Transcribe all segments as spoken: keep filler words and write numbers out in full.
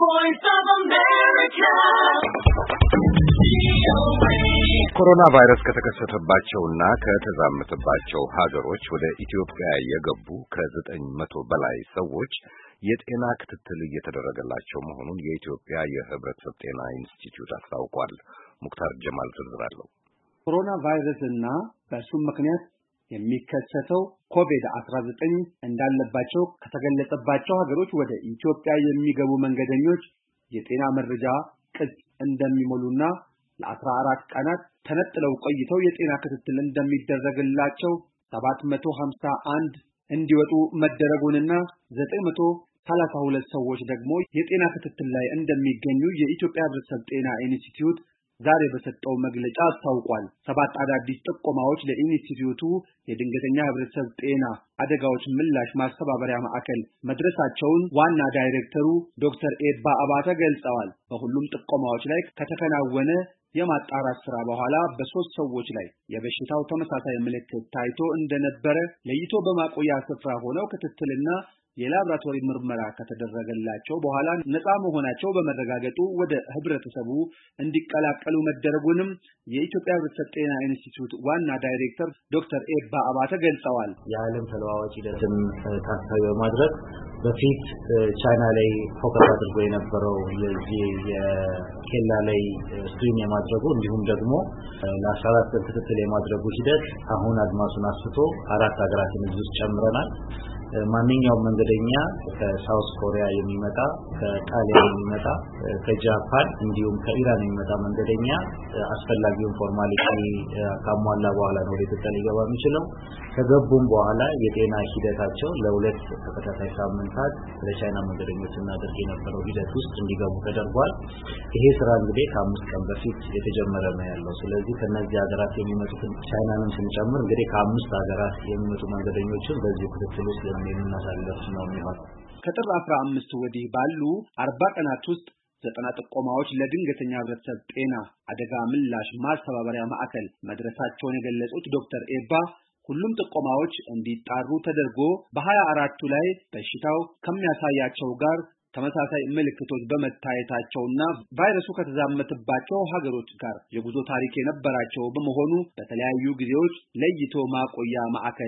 voice of America. ኮሮና ቫይረስ ከተከሰተባቸውና ከተዛመተባቸው ሀገሮች ወደ ኢትዮጵያ የገቡ ከዘጠኝ መቶ በላይ ሰዎች የጤና ክትትል እየተደረገላቸው መሆኑን የኢትዮጵያ የሕብረተሰብ ጤና ኢንስቲትዩት አስታውቋል። ሙክታር ጀማል ዝርዝር አለው። ኮሮና ቫይረስና በእሱም ምክንያት የሚከሰተው ኮቪድ አስራ ዘጠኝ እንዳለባቸው ከተገለጸባቸው ሀገሮች ወደ ኢትዮጵያ የሚገቡ መንገደኞች የጤና መረጃ ቅጽ እንደሚሞሉና ለአስራ አራት ቀናት ተነጥለው ቆይተው የጤና ክትትል እንደሚደረግላቸው ሰባት መቶ ሀምሳ አንድ እንዲወጡ መደረጉንና ዘጠኝ መቶ ሰላሳ ሁለት ሰዎች ደግሞ የጤና ክትትል ላይ እንደሚገኙ የኢትዮጵያ ሕብረተሰብ ጤና ኢንስቲትዩት ዛሬ በሰጠው መግለጫ አስታውቋል። ሰባት አዳዲስ ጥቆማዎች ለኢንስቲትዩቱ የድንገተኛ ሕብረተሰብ ጤና አደጋዎች ምላሽ ማስተባበሪያ ማዕከል መድረሳቸውን ዋና ዳይሬክተሩ ዶክተር ኤባ አባተ ገልጸዋል። በሁሉም ጥቆማዎች ላይ ከተከናወነ የማጣራት ስራ በኋላ በሶስት ሰዎች ላይ የበሽታው ተመሳሳይ ምልክት ታይቶ እንደነበረ ለይቶ በማቆያ ስፍራ ሆነው ክትትልና የላብራቶሪ ምርመራ ከተደረገላቸው በኋላ ነፃ መሆናቸው በመረጋገጡ ወደ ህብረተሰቡ እንዲቀላቀሉ መደረጉንም የኢትዮጵያ ሕብረተሰብ ጤና ኢንስቲትዩት ዋና ዳይሬክተር ዶክተር ኤባ አባተ ገልጸዋል። የዓለም ተለዋዋጭ ሂደትን ታሳቢ በማድረግ በፊት ቻይና ላይ ፎከስ አድርጎ የነበረው የዚህ የኬላ ላይ ስክሪን የማድረጉ እንዲሁም ደግሞ ለአስራ አራት ቀን ክትትል የማድረጉ ሂደት አሁን አድማሱን አስፍቶ አራት ሀገራትን እዚህ ውስጥ ጨምረናል። ማንኛውም መንገደኛ ከሳውዝ ኮሪያ የሚመጣ ከጣሊያን የሚመጣ ከጃፓን እንዲሁም ከኢራን የሚመጣ መንገደኛ አስፈላጊውን ፎርማሊቲ ካሟላ በኋላ ነው ወደ ኢትዮጵያ ሊገባ የሚችለው። ከገቡም በኋላ የጤና ሂደታቸው ለሁለት ተከታታይ ሳምንታት ለቻይና መንገደኞች እናደርግ የነበረው ሂደት ውስጥ እንዲገቡ ተደርጓል። ይሄ ስራ እንግዲህ ከአምስት ቀን በፊት የተጀመረ ነው ያለው። ስለዚህ ከነዚህ ሀገራት የሚመጡትን ቻይናንም ስንጨምር እንግዲህ ከአምስት ሀገራት የሚመጡ መንገደኞችን በዚህ ክትትል ውስጥ የምናሳልፍ ነው የሚሆነው። ከጥር አስራ አምስት ወዲህ ባሉ አርባ ቀናት ውስጥ ዘጠና ጥቆማዎች ለድንገተኛ ሕብረተሰብ ጤና አደጋ ምላሽ ማስተባበሪያ ማዕከል መድረሳቸውን የገለጹት ዶክተር ኤባ ሁሉም ጥቆማዎች እንዲጣሩ ተደርጎ በሀያ አራቱ ላይ በሽታው ከሚያሳያቸው ጋር ተመሳሳይ ምልክቶች በመታየታቸውና ቫይረሱ ከተዛመተባቸው ሀገሮች ጋር የጉዞ ታሪክ የነበራቸው በመሆኑ በተለያዩ ጊዜዎች ለይቶ ማቆያ ማዕከል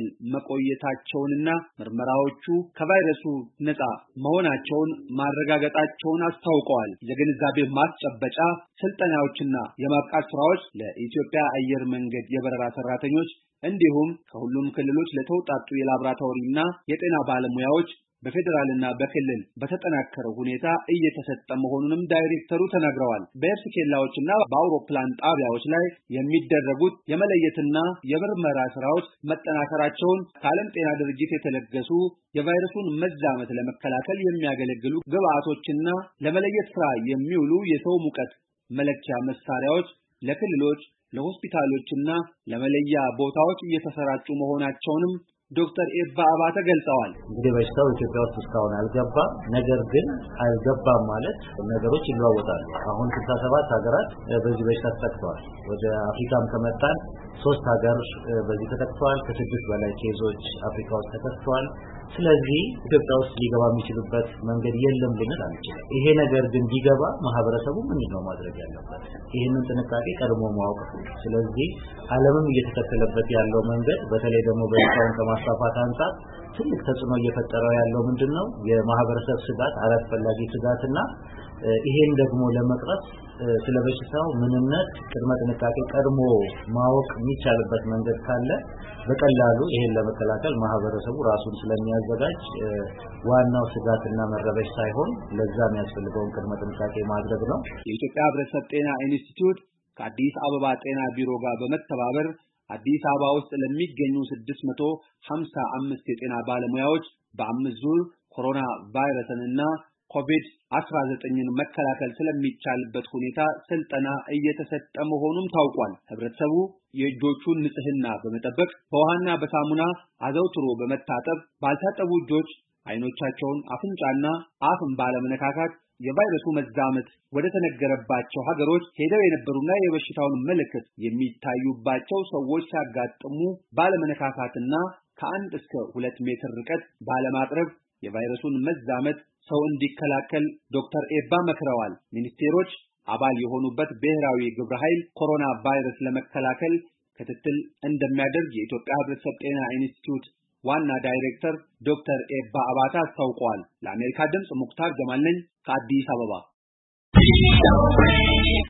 መቆየታቸውንና ምርመራዎቹ ከቫይረሱ ነፃ መሆናቸውን ማረጋገጣቸውን አስታውቀዋል። የግንዛቤ ማስጨበጫ ስልጠናዎችና የማብቃት ስራዎች ለኢትዮጵያ አየር መንገድ የበረራ ሰራተኞች እንዲሁም ከሁሉም ክልሎች ለተውጣጡ የላብራቶሪና የጤና ባለሙያዎች በፌደራልና በክልል በተጠናከረ ሁኔታ እየተሰጠ መሆኑንም ዳይሬክተሩ ተናግረዋል። በየብስ ኬላዎችና በአውሮፕላን ጣቢያዎች ላይ የሚደረጉት የመለየትና የምርመራ ስራዎች መጠናከራቸውን ከዓለም ጤና ድርጅት የተለገሱ የቫይረሱን መዛመት ለመከላከል የሚያገለግሉ ግብአቶችና ለመለየት ስራ የሚውሉ የሰው ሙቀት መለኪያ መሳሪያዎች ለክልሎች ለሆስፒታሎችና ለመለያ ቦታዎች እየተሰራጩ መሆናቸውንም ዶክተር ኤባ አባተ ገልጸዋል። እንግዲህ በሽታው ኢትዮጵያ ውስጥ እስካሁን አልገባም። ነገር ግን አልገባም ማለት ነገሮች ይለዋወጣሉ። አሁን ስልሳ ሰባት ሀገራት በዚህ በሽታ ተጠቅተዋል። ወደ አፍሪካም ከመጣን ሶስት ሀገር በዚህ ተጠቅተዋል። ከስድስት በላይ ኬዞች አፍሪካ ውስጥ ተከስተዋል። ስለዚህ ኢትዮጵያ ውስጥ ሊገባ የሚችልበት መንገድ የለም ልንል አንችልም። ይሄ ነገር ግን ቢገባ ማህበረሰቡ ምንድን ነው ማድረግ ያለበት? ይህንን ጥንቃቄ ቀድሞ ማወቅ። ስለዚህ ዓለምም እየተከተለበት ያለው መንገድ በተለይ ደግሞ በሽታውን ከማስፋፋት አንጻር ትልቅ ተጽዕኖ እየፈጠረ ያለው ምንድነው? የማህበረሰብ ስጋት፣ አላስፈላጊ ስጋትና ይሄን ደግሞ ለመቅረፍ ስለበሽታው ምንነት ቅድመ ጥንቃቄ ቀድሞ ማወቅ የሚቻልበት መንገድ ካለ በቀላሉ ይሄን ለመከላከል ማህበረሰቡ ራሱን ስለሚያዘጋጅ ዋናው ስጋትና መረበሽ ሳይሆን ለዛ የሚያስፈልገውን ቅድመ ጥንቃቄ ማድረግ ነው። የኢትዮጵያ ሕብረተሰብ ጤና ኢንስቲትዩት ከአዲስ አበባ ጤና ቢሮ ጋር በመተባበር አዲስ አበባ ውስጥ ለሚገኙ ስድስት መቶ ሀምሳ አምስት የጤና ባለሙያዎች በአምስት ዙር ኮሮና ቫይረስንና ኮቪድ አስራ ዘጠኝን መከላከል ስለሚቻልበት ሁኔታ ስልጠና እየተሰጠ መሆኑም ታውቋል። ህብረተሰቡ የእጆቹን ንጽህና በመጠበቅ በውሃና በሳሙና አዘውትሮ በመታጠብ ባልታጠቡ እጆች አይኖቻቸውን፣ አፍንጫና አፍን ባለመነካካት የቫይረሱ መዛመት ወደ ተነገረባቸው ሀገሮች ሄደው የነበሩና የበሽታውን ምልክት የሚታዩባቸው ሰዎች ሲያጋጥሙ ባለመነካካትና ከአንድ እስከ ሁለት ሜትር ርቀት ባለማቅረብ የቫይረሱን መዛመት ሰው እንዲከላከል ዶክተር ኤባ መክረዋል። ሚኒስቴሮች አባል የሆኑበት ብሔራዊ ግብረ ኃይል ኮሮና ቫይረስ ለመከላከል ክትትል እንደሚያደርግ የኢትዮጵያ ሕብረተሰብ ጤና ኢንስቲትዩት ዋና ዳይሬክተር ዶክተር ኤባ አባታ አስታውቀዋል። ለአሜሪካ ድምጽ ሙክታር ጀማል ነኝ ከአዲስ አበባ።